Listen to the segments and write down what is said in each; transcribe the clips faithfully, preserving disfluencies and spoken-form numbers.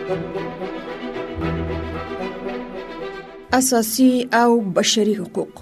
اساسي او بشري حقوق.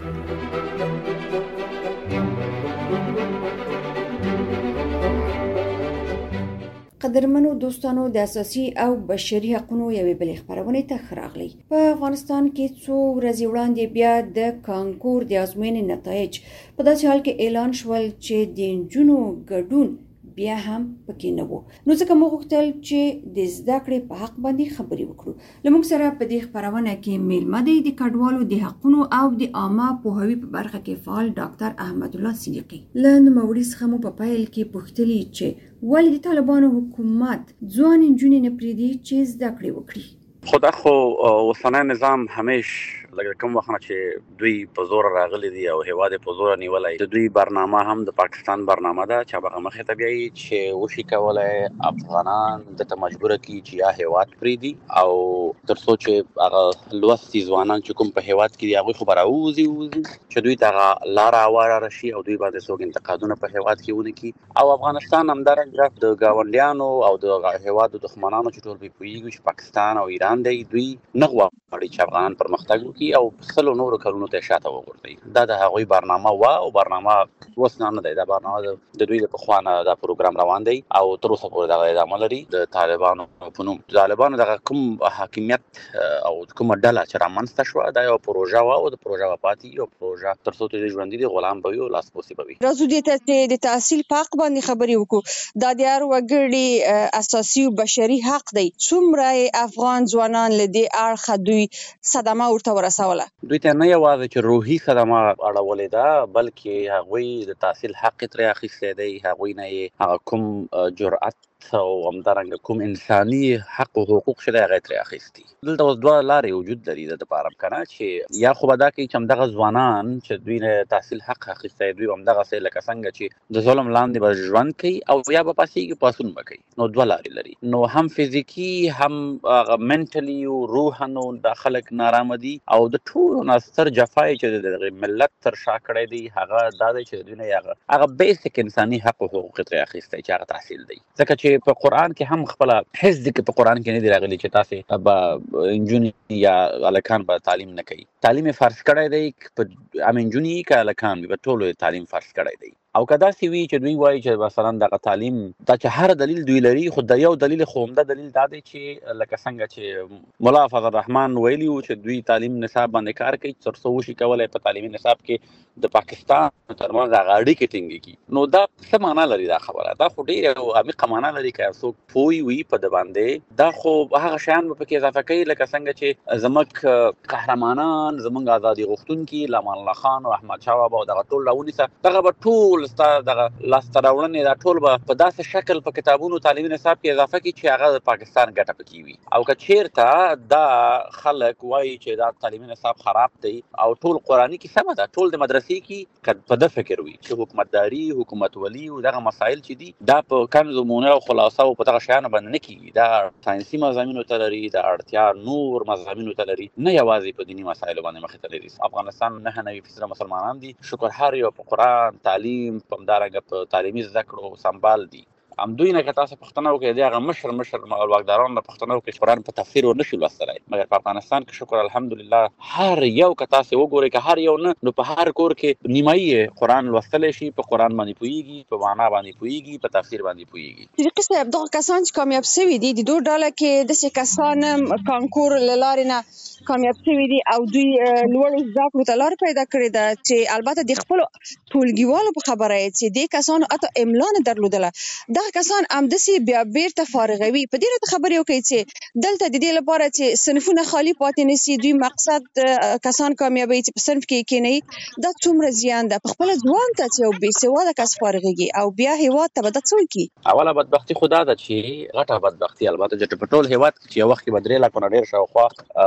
قدرمنو دوستانو، د اساسي او بشري حقوقو یوې بلې خبرونه ته راغلي. په افغانستان کې څو ورځې وړاندې بیا د کانکور د ازموینې نتایج په داسې حال کې اعلان شول چې د نجونو ګډون بیا هم پکې نه وو. نو ځکه موږ غوښتل چې د زده کړې په حق باندې خبرې وکړو. له موږ سره په دې خبرونه کې میلمه دی د کډوالو د حقونو او د عامه پوهاوي په برخه کې فعال ډاکټر احمد الله صدیقي. له نوموړي څخه مو په پیل کې پوښتلي چې ولې د طالبانو حکومت ځوان نجونې نه پرېږدي چې زده کړې وکړي. خدا خو اوسنی نظام همیش لکه کوم وخت چې دوی په زور راغلي دي او هیواد په زور نیولای، د دوی برنامه هم د پاکستان برنامه ده چې هغه مخې ته بیایي چې وشي کولای افغانان د ته مجبور کی چې یا هیواد پریدي او تر څو چې هغه لوستي ځوانان چې کوم په هیواد کې هغه خبره اوزي اوزي چې دوی ته لار اواره راشي او دوی باندې څوک انتقادونه په هیواد کې ونه کی او افغانستان همدارنګه د گاونډیانو او د هیواد د دښمنانو چې ټول په پیږي چې پاکستان او ایران دی دوی نه غواړي چې افغانان پرمختګ وکړي او خلو نورو کارونو ته شاته وګرځي. دا د هغوی برنامه وا او برنامه اوس نه دی. دا برنامه د دوی د پخوانه دا پروګرام روان دی او تر اوسه پورې دا ادامه لري. د طالبانو په نوم طالبانو د کوم حاکمیت او کوم ډله چې رامنځته شوه دا یو پروژه وا او د پروژه پاتې یو پروژه تر څو چې ژوندۍ دي غلام به یو لاس پوسی به وي. راځو دې ته چې د تحصیل په حق باندې خبرې وکړو. دا د هر وګړي اساسي او بشري حق دی. څومره افغان ځوانان له دې اړخه دوی صدمه ورته ورسوله؟ دوی ته نه یوازې چې روحي صدمه اړولې ده بلکې هغوی د تحصیل حق ترې اخیستی دی. هغوی نه یې هغه کوم جرأت او همدارنګه کوم انساني حق او حقوق شته هغه ترې اخیستي. دلته اوس دوه لارې وجود لري د لپاره کنه چې یا خو به دا کوي چې همدغه ځوانان چې دوی نه تحصیل حق اخیستی دوی همدغسې لکه څنګه چې د ظلم لاندې به ژوند کوي او یا به پاسېږي پاسون به کوي. نو دوه لارې لري. نو هم فزیکي هم هغه منټلي او روحاً دا خلک نارامه دي او د ټولو نه ستر جفای چې د ملت تر شا کړی دی هغه دا دی چې دوی نه هغه هغه بیسیک انساني حق او حقوق ترې اخیستی چې هغه تحصیل دی. ځکه چې په قرآن کې هم خپل حفظ دي کې په قرآن کې نه دی راغلي چې تاسې به انجونې یا هلکان به تعلیم نه کوي. تعلیم یې فرض کړی دی په هم انجونې که هلکان وي په ټولو تعلیم فرض کړی دی. او که داسې وي چې دوی وایي چې مثلا دغه تعلیم دا چې هر دلیل دوی لري خو د یو دلیل خو عمده دلیل دا دی چې لکه څنګه چې ملا فضل الرحمن ویلي وو چې دوی تعلیم نصاب باندې کار کوي تر څو وشي کولی په تعلیمي نصاب کې د پاکستان ترمنځ هغه اړیکې ټینګې کړي. نو دا څه معنا لري دا خبره؟ دا خو ډېره عمیقه معنا لري که څوک پوه وي په ده باندې. دا خو هغه شیان به پکې اضافه کوي لکه څنګه چې زموږ قهرمانان زموږ ازادي غوښتونکي لامان الله خان او احمدشاه بابا او دغه ټول راونیسه دغه به ټول ستا دغه لاسته راوړنې دا ټول به په داسې شکل په کتابونو تعلیمي نصاب کې اضافه کړي چې هغه د پاکستان ګټه پکې وي. او که چېرته دا خلک وایي چې دا تعلیمي نصاب خراب دی او ټول قرآني کې سمه ده ټول د مدرسې کې که په ده فکر وي چې حکومتداري حکومتولي او دغه مسایل چې دي دا په کنز و مونر او خلاصه او په دغه شیانو باندې نه کېږي. دا ساینسي مضامینو ته لري د اړتیا نور مضامینو ته لري نه یوازې په دیني مسایلو باندې مخې ته لري. افغانستان نهه نوي فیصده مسلمانان دي. شکر هر یو په قرآن تعلیم په همدارنګه په تعلیمي زده کړو سمبال دي. همدوی نه که تاسو پوښتنه وکړئ د هغه مشر مشر واکدارانو نه پوښتنه وکړئ چې قرآن په تفسیر ورنشي لوستلی مګر په افغانستان کې شکر الحمدلله هر یو که تاسې وګورئ که هر یو نه نو په هر کور کې نیمایي قرآن لوستلی شي په قرآن باندې پوهېږي په معنا باندې پوهېږي په تفسیر باندې پوهېږي. صدیقي صاحب دغه کسان چې کامیاب شوي دي د دوی ډله کې داسې کسان هم کانکور له لارې نه کامیاب شوي دي او دوی لوړو زده کړو ته لار پیدا کړې ده چې البته د خپلو ټولګیوالو په خبره یې چې دې کسانو حتی املا نه درلودله. دغه کسان همداسې بیا بیرته فارغوي. په دې راته خبرې وکړئ چې دلته د دې لپاره چې صنفونه خالي پاتې نه سي دوی مقصد کسان کامیابوي چې په صنف کې کېنوي دا څومره زیان ده. په خپله ځوان ته چې یو بېسواده کس فارغېږي او بیا هېواد ته به دا څه وکړي؟ اوله بدبختي خو دا ده چې غټه بدبختي البته چې په ټول هېواد کې چې یو وخت کې به درې لاکو نه ډېر شاوخوا وګړو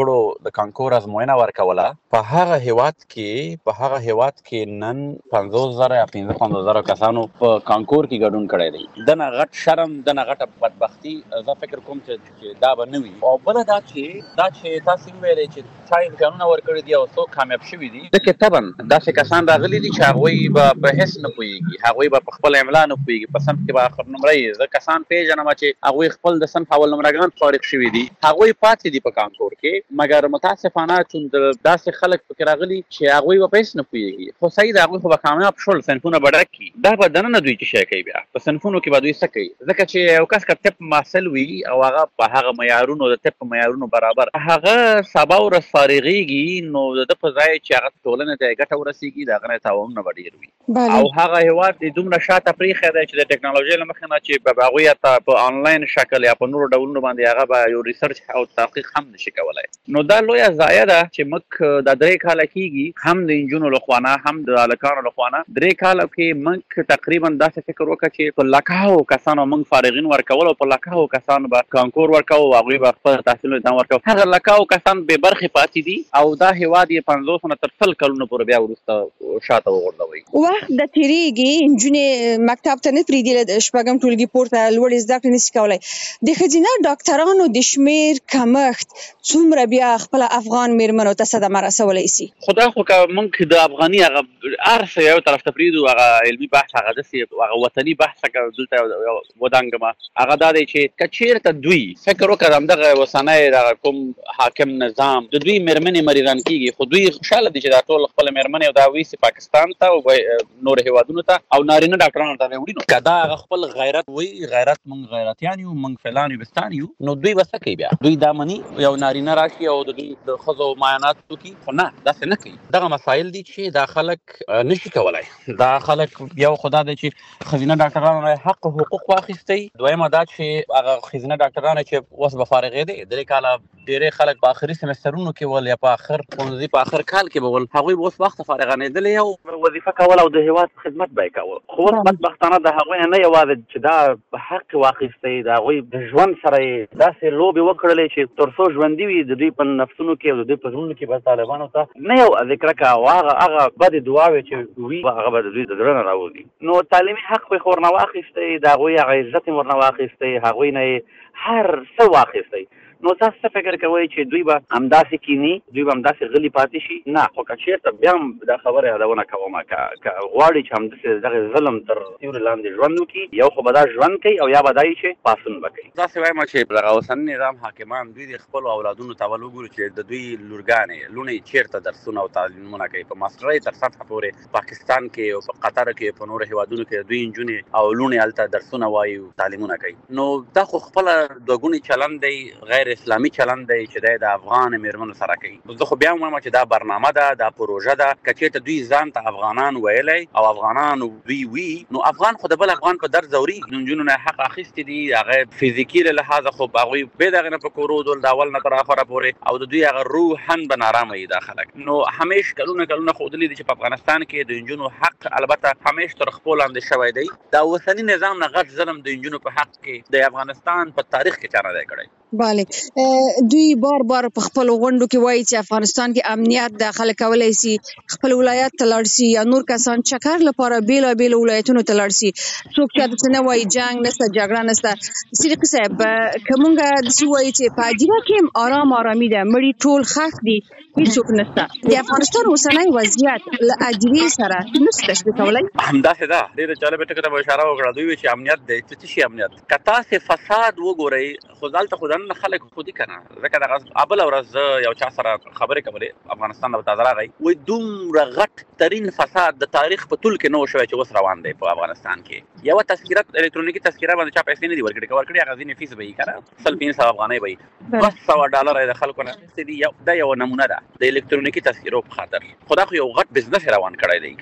وګړو د کانکور ازموینه ورکوله. په هغه هیواد کې په هغه هیواد کې نن پنځوس زره یا پنځه پنځوس زره کسانو په کانکور کې ګډون کړی دی. دنه غټ شرم دنه غټه بدبختي زه فکر کوم چې دا به نه وي. او بله دا چې دا چې تاسو وویلې چې چا امتحانونه ورکړي دي او څوک کامیاب شوي دي، ځکه طبعا داسې کسان راغلي دي چې هغوی به په هېڅ نه پوهېږي، هغوی به په خپله املا نه پوهېږي، په صنف کې به آخر نمره. زه کسان پېژنم چې هغوی خپل د صنف اول نمرګان فارغ شوي دي، هغوی پاتې دي په کانکور کې. مګر متاسفانه چې داسې خلک پکې راغلي چې هغوی به په هېڅ نه پوهېږي. خو صحیح ده، هغوی خو به کامیاب شول، صنفونه به ډک کړي. دا به دننه دوی چې شی کوي، بیا په صنفونو کې به دوی څه کوي؟ ځکه چې یو کس که طب محصل وي او هغه په هغه معیارونو د طب په معیارونو برابر، هغه سبا ورځ فارغېږي، نو د ده په ځای چې هغه ټولنې ته یې ګټه ورسېږي، د هغه نه تاوانونه به ډېر وي. او هغه هېواد یې دومره شاته پرېښی دی چې د ټکنالوژۍ له مخې نه چې به هغوی حتی په آنلاین شکل یا په نورو ډولونو باندې هغه به یو ریسرچ او تحقیق هم نشي کولی. نو دا لویه ضایع ده چې موږ دا درې کاله کېږي، هم د نجونو له خوا نه هم د هلکانو له خوا نه، درې کاله کې موږ تقریبا داسې فکر وکړه چې په لکهو کسانو موږ فارغین ورکول او په لکهو کسانو به کانکور ورکوو او هغوی به خپل تحصیلونو ادامه ورکوو. هغه لکهو کسان بې برخې پاتې دي او دا هېواد یې پنځوس نه تر سل کلونو پورې بیا وروسته شاته وغورځوئ. وخت د تېرېږي، نجونې مکتب ته نه پرېږدي، له شپږم ټولګي پورته لوړې زده کړې نشي کولی. د ښځینه ډاکټرانو د شمېر کمښت څومره بیا خپله افغان مېرمنو ته صدمه رسولی شي؟ خو دا خو که موږ د افغاني هغه هر څه یو طرف ته پرېږدو، هغه علمي بحث، هغه داسې هغه وطني بحث که دلته ودانګمه، هغه دا دی چې که چېرته دوی فکر وکړه همدغه اوسنی دغه کوم حاکم نظام د دوی مېرمنې مریضان کېږي، خو دوی خوشحاله دي چې دا ټول خپله مېرمنې او دا ویسي پاکستان ته او نورو هېوادونو ته او نارینه ډاکټرانو ته وړي. نو که دا هغه خپل غیرت وایي، غیرت موږ غیرتیان یو، موږ فلان یو بستان یو، نو دوی به څه کوي؟ بیا دوی دا مني یو نارینه راشي او د دوی د ښځو معاینات وکړي؟ خو نه، داسې نه کوي. دغه مسایل دي چې دا خلک نشي کولی. دا خلک یو خو دا دی چې ښځینه ډاکټرانو نه حق او حقوق واخیستی، دویمه دا چې هغه ښځینه ډاکټرانو چې اوس به فارغېدې، درې کاله ډېری خلک په آخري سمسترونو کې ول یا په آخر ښوونځي په آخر کال کې به ول، هغوی به اوس وخته فارغانېدلې او وظیفه کول او د هېواد خدمت به یې کوه. خو اوس بدبختانه د هغوی نه یوازې چې دا حق واخیستی، د هغوی د ژوند سره یې داسې لوبې وکړلې چې تر څو ژوندي وي د دوی په نفسونو کې او د دوی په زړونو کې به طالبانو ته نه یو ذکره کوه او هغه هغه بدې دعاوې چې وي هغه به د دوی د زړه نه راوځي. نو تعلیمي حق به یې ورنه واخیستی، د هغوی هغه عزت یې ورنه واخیستی، هغوی نه یې هر څه واخیستی. نو تاسو څه فکر کوئ چې دوی به همداسې کینی، دوی به همداسې غلي پاتې شي؟ نه، خو که چېرته بیا هم دا خبره یادونه کومه، که غواړي چې همداسې دغه ظلم تر سیوري لاندې ژوند وکړي، یو خو به دا ژوند کوي او یا به دا وي چې پاڅون به کوي. داسې وایم چې دغه اوسني نظام حاکمان دوی د خپلو اولادونو ته ول وګوري چې د دوی لورګانې لوڼې چېرته درسونه او تعلیمونه کوي. په ماسټرۍ تر سطحه پورې پاکستان کې او په قطر کې په نورو هېوادونو کې دوی نجونې او لوڼې هلته درسونه وایي او تعلیمونه کوي. نو دا خو خپله دوه ګونی چلند دی، غیر اسلامي چلند دی چې دی د افغان مېرمنو سره کوي. زه خو بیا هم وایم چې دا برنامه ده، دا پروژه ده. که چېرته دوی ځان ته افغانان ویلی او افغانان دوی وي، نو افغان خو د بل افغان په درد ځورېږي. نجونو نه حق اخیستي دي، هغه فزیکي له لحاظه خو هغوی بې د هغې نه په کورو دول د اول نه تر اخره پورې او د دوی هغه روحاً به نارامه وي دا خلک. نو همیش کلونه کلونه ښودلي دي چې په افغانستان کې د نجونو حق البته همیش تر خپو لاندې شوی دی. دا اوسني نظام نه غټ ظلم د نجونو په حق کې د افغانستان په تاریخ کې چا نه دی کړی. بله، دوی بار بار په خپل غونډو کې وایي چې افغانستان کې امنیت د خلک کولی شي خپل ولایت ته لاړ شي یا نور کسان چکر لپاره بېلابېلو ولایتونو ته لاړ شي. څوک چې داسې نه وایي جنګ نشته، جګړه نشته. صدیقي صاحب، که موږ داسې وایو چې په هدیره کې هم ارام ارامي ده، مړي ټول ښخ دي، هېڅوک نشته، د افغانستان اوسنی وضعیت له هدیرې سره نشي تشبیه کولی؟ همداسې ده. ډېره جالبه ټکو ته به اشاره وکړه. دوی وایي چې امنیت دی. څه شي امنیت؟ که تاسې فساد وګورئ، خو دلته خو دننه خلک خو دي که نه، ځکه دغه بله ورځ زه یو چا سره خبرې کولې، افغانستان نه به تازه راغی، وایي دومره غټ ترین فساد د تاریخ په طول کې نه و شوی چې اوس روان دی په افغانستان کې. یوه تذکره الکترونیکي تذکره باندې چا پیسې نه دي ورکړي، که ورکړي هغه ځینې فیس به وي که نه، سل پنځه سوه افغانۍ به وي، دوه سوه ډالره یې د خلکو نه اخیستي دي. دا یوه نمونه ده د الکترونیکي تذکرو په خاطر. خو دا خو یو غټ بزنس روان کړی دی که نه.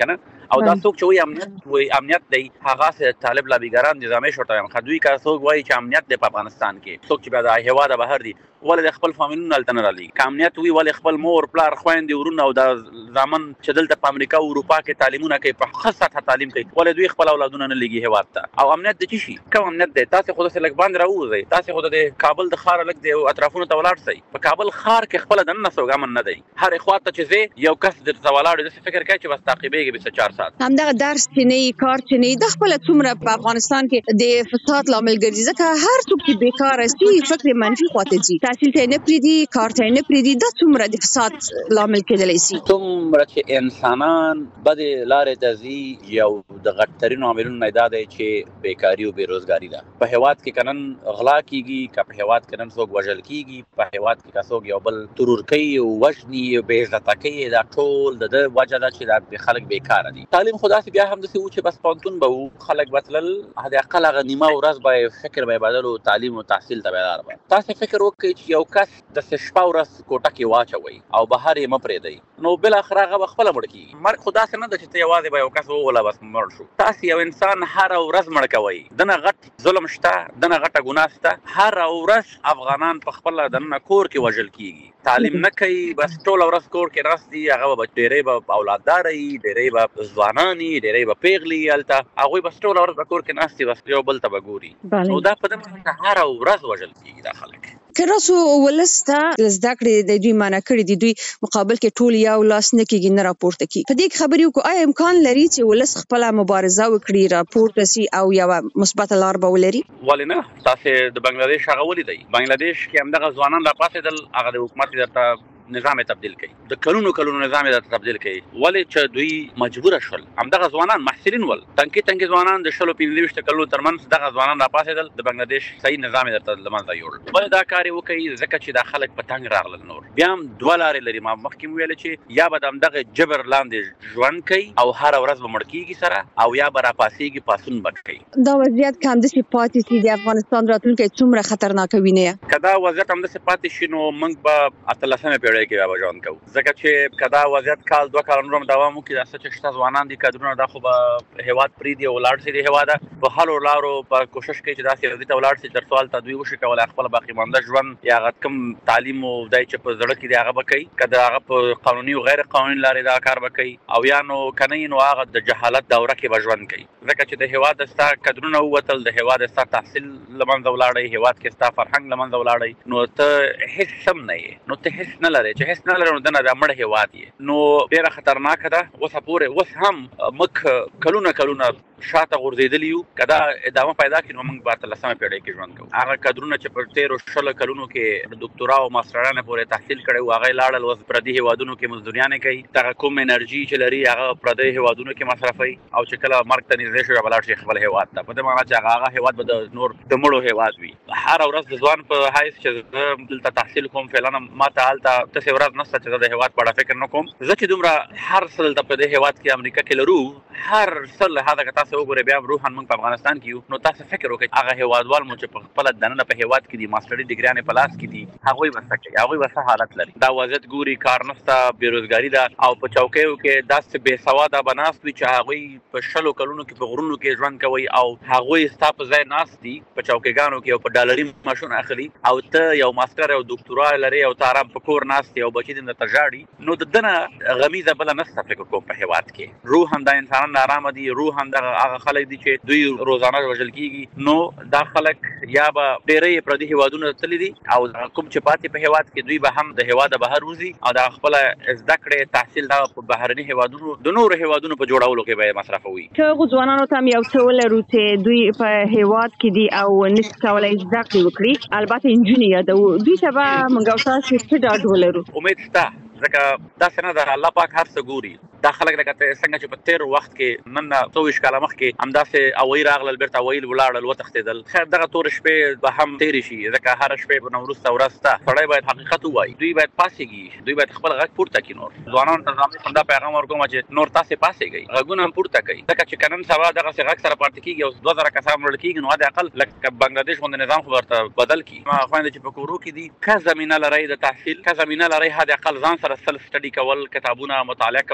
او دا څوک چې وایي امنیت وایي امنیت دی هغه سه طالب لابیګران دي زمې شورته یم خدوی کا څوک وایي چې امنیت دی په افغانستان کې څوک چې بیا د هیواد بهر دي ولې خپل فامیلونه التن را لې کامنیت وی ولې خپل مور پلار خويندې ورونه او د ځامن چې دلته په امریکا او اروپا کې تعلیمونه کوي په خاصه تعلیم کوي ولې دوی خپل اولادونه نه لګي هیواد ته او امنیت د چی شي کوم امنیت دی تاسو خود سره لګ باندې راوځي تاسو خود د کابل د خار لګ دی او اطرافونو ته ولاړ سي په کابل خار کې خپل د نن سوګامن نه دی هر اخوات ته چې زی یو کس د زوالار د فکر کوي چې بس تعقیبېږي به چار ساعت همدغه درس چې نه کار چې نه د خپل څومره په افغانستان کې د فساد لامل ګرځي ځکه هر څوک چې بیکار شي فکر منفي خواته ځي تحصیل ته نه پریدي کار ته نه پریدي د څومره د فساد لامل کېدلی شي څومره چې انسانان بد لارې ته ځي یو د غټترینو عاملونو نه دا دی چې بیکاري او بیروزګاري ده په هیواد کې کنن غلا کیږي که په هیواد کې نن څوک وژل کیږي په هیواد کې څوک یو بل ترور کوي او وژني او بې عزته کوي دا ټول د وجه ده چې د خلک بیکاره دي تعلیم خدا سي بیا هم د څه و چې بس پونتون به خلک بتلل هدا اقل غ نیمه ورځ به فکر به بدلو تعلیم او تحصیل ته بیدار به تاسو فکر وکړئ چې یو کس د شپه ورځ کوټه کې واچوي او بهر یې مپرې دی نو بل اخر هغه خپل مړ کی مرګ خدا څخه نه د چې یوازې به یو کس ولا بس مړ شو تاسو یو انسان هر ورځ مړ کوي دنه غټ ظلم شته دنه غټه ګناه شته هر ورځ افغانان په خپل دنه کور کې وژل کیږي تعلیم نه کوي بس ټول ورځ کور کې راستي هغه به ډېرې به اولاددار وي ډېرې به ځوانان وي ډېرې به پیغلي الته هغه بس ټول ورځ کور کې ناستي بس یو بل ته بګوري نو دا په دغه هر ورځ وژل کیږي دا خلک کراسو ولسته زده کړې د دوی معنا کړې دي دوی مقابل کې ټول یو لاس نه کېږي نه راپورته کی په دې خبرې کو آیا امکان لري چې ولس خپل مبارزه وکړي راپورته سي او یو مثبت لار به ولري ولنه تاسو د بنگلاديش هغه ولیدای بنگلاديش کې همدغه ځوانان را پاسېدل هغه د حکومت درته نظام تبديل کړي د کلونو کلونو نظام درته تبديل کړي ولې چې دوی مجبور شول همدغه ځوانان محصلین ول تنکي تنکي ځوانان د شلو پنځه کلونو ترمنځ دغه ځوانان را پاسېدل د بنگلاديش صحیح نظام درته لمنځه یوړ ولې دا کار وکړي ځکه چې د خلک په تنګ راغلل نور بیا هم دوه لارې لري ما مخکې ویل چې یا به دغه جبر لاندې ژوند کوي او هر ورځ به مړ کیږي سره او یا به را پاسېږي پاسون بکړي دا وضعیت کم د سپاتې سي د افغانستان راتلونکي څومره خطرناک ویني کدا وضعیت هم د سپاتې شنو موږ به اتلسمه پیړۍ کې به ژوند کوو ځکه چې کدا وضعیت کال دوه کال نور دوام وکړي د څه چې ځوانان دي کډرونه دا خو به هیواد پری دی ولاړ سي د هیواد په حالو لارو په کوشش کوي چې دا سي د ولاړ سي تر سوال ته دوی وشي کول خپل باقی مانده ژوند یا غتکم تعلیم او دای چې په زړه کې دی هغه بکای کدا هغه په قانوني او غیر قانوني لارې دا کار بکای او یا نو کني نو هغه د جهالت دوره کې بژوند کوي ځکه چې د هیواد ستا کډرونه وتل د هیواد ستا تحصیل لمنځه ولاړی هیواد کې ستا فرهنګ لمنځه ولاړی نو ته هیڅ سم نه نو ته هیڅ نه لري چې هیڅ نه لري دنه د مړ هیواد نو ډیره خطرناک ده اوس پورې اوس هم مخ کلونه کلونه شاته غورځېدلی یو کدا ادامه پیدا کړي نو موږ به تلسمه پیړۍ کې ژوند کوو هغه کډرونه چې پر تیرو شل کلونو کې د ډاکټرا او ماسترانه پورې تحصیل کړي او هغه لاړل وس پردي هیوادونو کې مزدوریانه کوي تر کوم انرژي چې لري هغه پردي هیوادونو کې مصرفي او چې کله مرګ ته نږدې شي بلار شي خپل هیواد ته په دې معنی چې هغه هیواد به د نور د مړو هیواد وي هر ورځ د ځوان په حیث چې دلته تحصیل کوم فعلا ما ته حالته تاسو ورځ نسته چې د هیواد په اړه فکر نکوم زه چې دومره هر څه دلته په دې هیواد کې امریکا کې لرو هر څه هغه تاسو وګورئ بیا روحان موږ په افغانستان کې نو تاسو فکر وکړئ هغه هیوادوال مو چې په خپل دننه په هیواد کې دي ماستري ډیګریانه په لاس کې دي هغه وسکه هغه وسه حالت لري دا وضعیت ګوري کار نشته بیروزګاری ده او په چوکیو کې داسې بے سواده بناست وي چې هغه په شلو کلونو کې په غرونو کې ژوند کوي او هغه ستاپ ځای ناشتي په چوکیګانو کې او په ډالري ماشون اخلي او ته یو ماستر او ډاکټرا لري او تارم په کور ناشتي او بچی د تجاړي نو د دنه غمیزه بل نه ست فکر کوم په هیواد کې روح هم د انسانانو آرام دي روح هم د هغه خلک دي چې دوی روزانه وژل کیږي نو دا خلک یا به ډېرې پردي هیوادونو تللي دي او کوم چې پاتې په هیواد کې دوی به هم د هیواد بهر وځي او د خپل زده کړې تحصیل دا په بهرني هیوادونو د نورو هیوادونو په جوړولو کې به مصرفوي چې ځوانانو ته یو څه ولرو چې دوی په هیواد کې دي او نس کولای زده کړې وکړي البته انجینر یادو دوی ته به موږ تاسو څه ډاډ ولرو امید شته ځکه دا څنګه د الله پاک هر څه ګوري دا خلک لکه څنګه چې په تیر وخت کې نن څوویشت کاله مخکې همداسې اوایي راغلل بیرته اوایل ولاړل وتښتېدل خیر دغه تور شپې به هم تېرې شي ځکه هره شپې به نه وروسته ورځ شته سړی باید حقیقت ووایي دوی باید پاڅېږي دوی باید خپل غږ پورته کړي نور ځوانانو ته زه همدا پیغام ورکوم چې نور تاسې پاڅېږئ غږونه هم پورته کوي ځکه چې که نن سبا دغسې غږ سره پاتې کېږي او دوه زره کسان مړه کېږي نو حد اقل لکه بنګلادیش غوندې نظام خو ورته بدل کړي ما خویندې چې په کورو کې دي که زمینه لرئ د تحصیل که زمینه لرئ حد اقل ځان سره سلف سټډي کول کتابونه مطالعه کول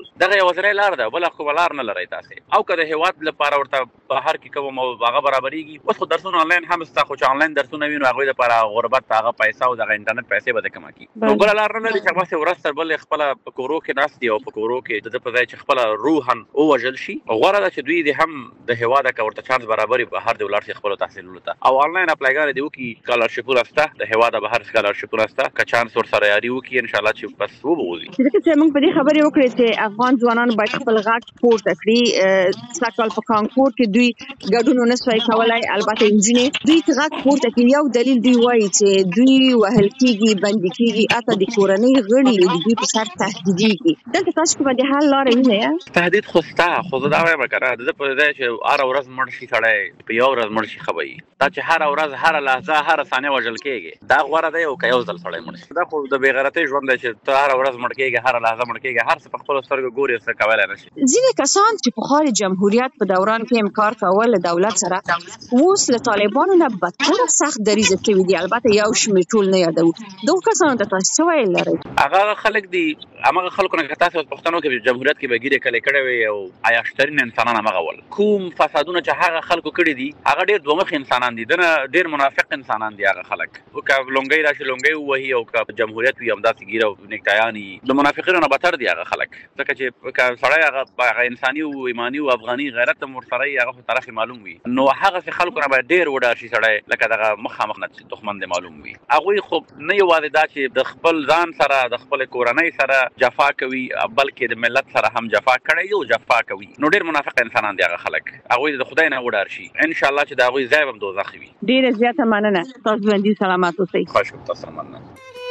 دغه یوازینۍ لار ده، بله کومه لار نه لرئ تاسې. او که د هېواد لپاره ورته بهر کې کوم هغه برابرېږي، اوس خو درسونه انلاین هم شته، خو چې انلاین درسونه وي نو هغوی دپاره غربت هغه پیسه او دغه انټرنټ پیسې به د کمه کړي. نو بله لار نه لري چې هغسې ورځ تر بلې خپله په کورو کې ناست دي او په کورو کې د ده په ځای چې خپله روحا ووژل شي. غوره ده چې دوی دې هم د هېواده که ورته چانس برابر وي بهر دې ولاړ شي خپلو تحصیلونو ته. او انلاین اپلایګانې دې وکړي، سکالرشپونه شته د هېواده بهر سکالرشپونه شته، که چانس ورسره یاري وکړي انشاءالله چې بس وبوځي. ځکه چې موږ په دې خبرې وکړې چې افغان ځوانان باید خپل غږ پورته کړي. سږکال په کانکور کې دوی ګډون ونه سوای کولی، البته نجونې دوی چې غږ پورته کړي. یو دلیل دوی وایي چې دوی وهل کېږي، بندي کېږي، حتی د کورنۍ غړي د دوی په سر تهدیدېږي. دلته تاسو کومه د حل لاره وینئ؟ تهدید خو شته، خو زه دا وایم که نه، د ده په ځای چې هره ورځ مړ شي سړی، په یوه ورځ مړ شي ښه به وي. دا چې هره ورځ هره لحظه هره ثانیه وژل کېږي، دا غوره دی او که یو ځل سړی مړ شي. دا خو د بېغیرتۍ ژوند دی چې ته هره ورځ مړ کېږې، هره لحظه مړ کېږې، هر څه په خپلو سترګو ګورې، څه کولی نه شي. ځینې کسان چې پخوا د جمهوریت په دوران کې هم کار کول له دولت سره، اوس له طالبانو نه بدتره سخت دریځه شوي دي. البته یو شمېر ټول نه یادوو. دغو کسانو ته تاسو څه ویل لرئ؟ هغه خلک دي، همغه خلکو نه که تاسې اوس پوښتنه وکړئ جمهوریت کې به ګیرې کلې کړې وې او عیاشترین انسانان همغه ول. کوم فسادونه چې هغه خلکو کړي دي هغه ډېر دوه مخې انسانان دي، دنه ډېر منافق انسانان دي هغه خلک. که لونګۍ راشي لونګۍ ووهي او که جمهوریت وي همداسې ګیره او نیکټایان وي، د منافقینو نه بدتر دي هغه خلک. ځکه چې که سړی هغه انساني او ایماني او افغاني غیرت هم ورسره وي، هغه خو طرف معلوم وي، نو هغسې خلکو نه باید ډېر وډار شي سړی، لکه دغه مخامخ نه چې دښمن دی معلوم وي. هغوی خو نه یوازې دا چې د خپل ځان سره د خپلې کورنۍ سره جفا کوي، بلکې د ملت سره هم جفا کړی او جفا کوي. نو ډېر منافق انسانان دي هغه خلک. هغوی د خدای نه وډار شي، انشاءالله چې د هغوی ځای به هم دوزخ وي. ډېره زیاته مننه. تاسو ژوندي سلامت اوسئ. خوښ یم، تاسو سره مننه.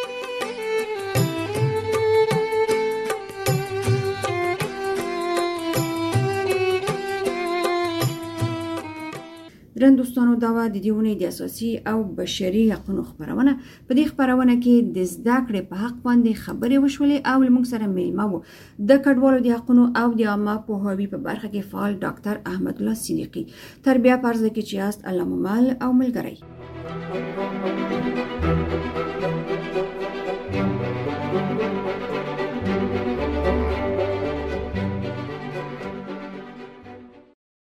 درن دوستانو، دا و د دې اونۍ د اساسي او بشري حقوقو خبرونه. په دې خبرونه کې د زده کړې په حق باندې خبرې وشولې او له موږ سره میلمه وو د کډوالو د حقوقو او د عامه پوهاوي په برخه کې فعال ډاکټر احمد الله صدیقي. تر بیا پرځ کې چې یاست الله مو مل او ملګری.